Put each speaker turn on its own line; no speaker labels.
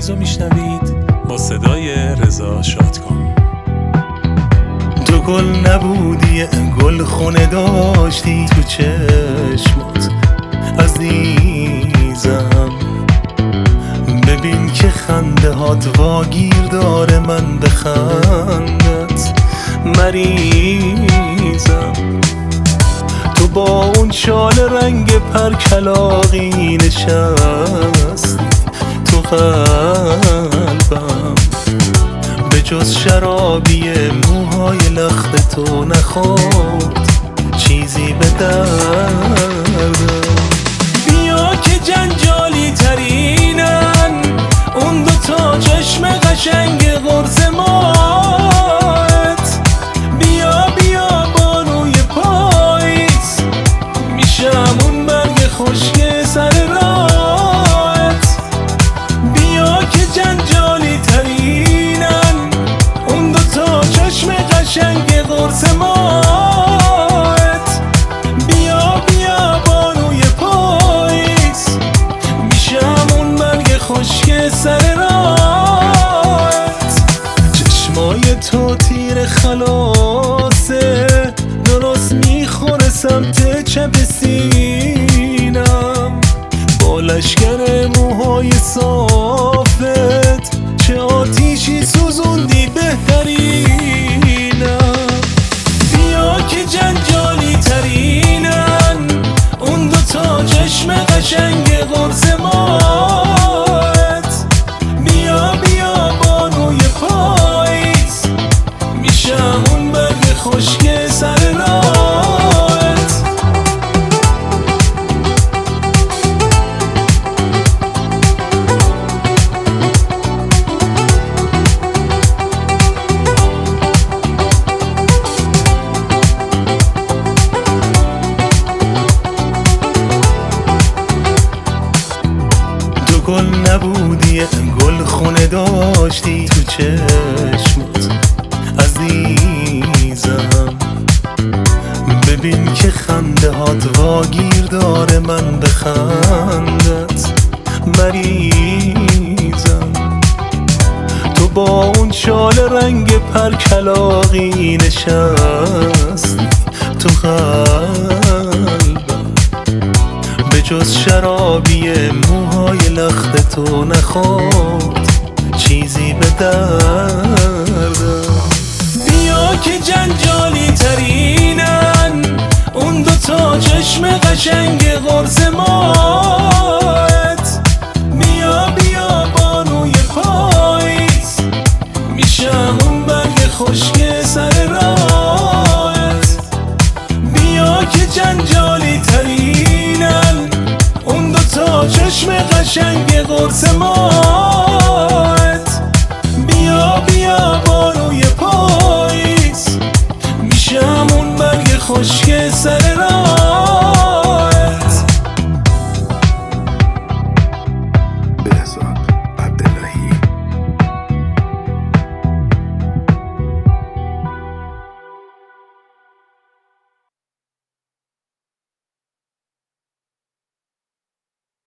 عزیز رو میشنوید با صدای رضا شادکام.
تو گل نبودی، گل خونه داشتی تو چشمات عزیزم. ببین که خنده هات واگیر داره، من به خندت مریضم. تو با اون شال رنگ پرکلاقی نشستی تو قلبم، به جز شرابی موهای لخت تو نخورد چیزی به دردم. بیا که جنجالی ترینن اون دوتا چشم قشنگ قرص مات. بیا بیا بانوی پاییز، میشم اون برگ خشک سر راهت. بیا که جنجالی ترینن اون دوتا چشم قشنگ قرص مات. بیا بیا بانوی پاییز، میشم اون برگ خشک سر راهت. چشمای تو تیر خلاصه، درست میخوره سمت چپ سینم. با لشکر موهای صافت چه آتیشی سوزوندی بهترینم. بیا که جنجالی ترینن اون دوتا چشم قشنگ قرص مات. بیا بیا بانوی پاییز، میشم اون برگ خشک سر راهت. تو گل نبودی، گل خونه داشتی تو چشمات عزیزم. ببین که خنده هات واگیر داره، من به خندت مریضم. تو با اون شال رنگ پرکلاقی نشستی تو قلبم، به جز شرابی موهای لخت تو نخورد چیزی به دردم. بیا که جنجالی ترینن اون دوتا چشم قشنگ قرص مات. بیا بیا بانوی پاییز، میشم اون برگ خشک سر راهت. بیا که جنجالی ترینن اون دوتا چشم قشنگ قرص مات. بیا بیا بانوی پاییز، میشم اون برگ خشک سر راهت.